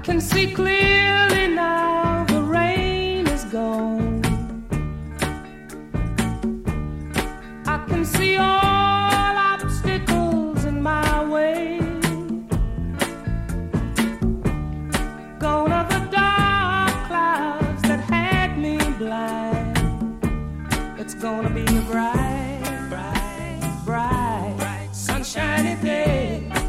can see clearly now, the rain is gone. I can see all obstacles in my way. Gone are the dark clouds that had me blind. It's gonna be a bright, bright, bright, bright, sunshiny day.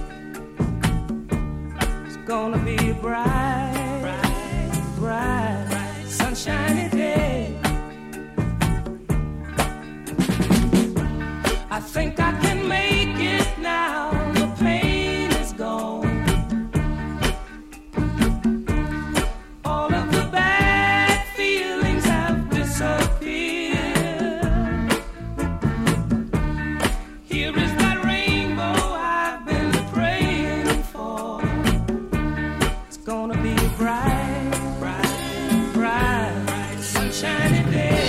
It's gonna be a bright, bright, bright, bright, sunshiny day. I think I can make it now. The pain is gone. All of the bad feelings have disappeared. Here is that rainbow I've been praying for. It's gonna be a bright, bright, bright, bright, sunshiny day.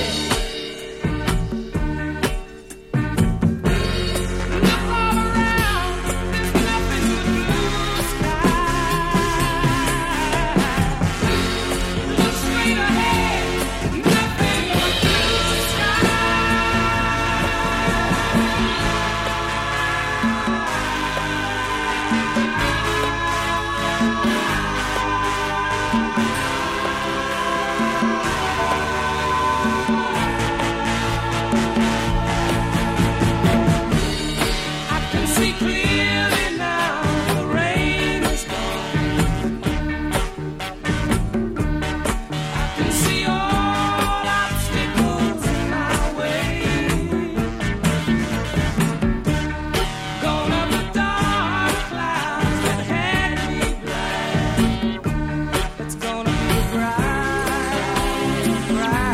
Look all around, there's nothing but blue sky. Look straight ahead, nothing but blue sky. I can see clearly now, the rain is gone. I can see all obstacles in my way. Gone are the dark clouds that had me blind. It's gonna be bright, bright.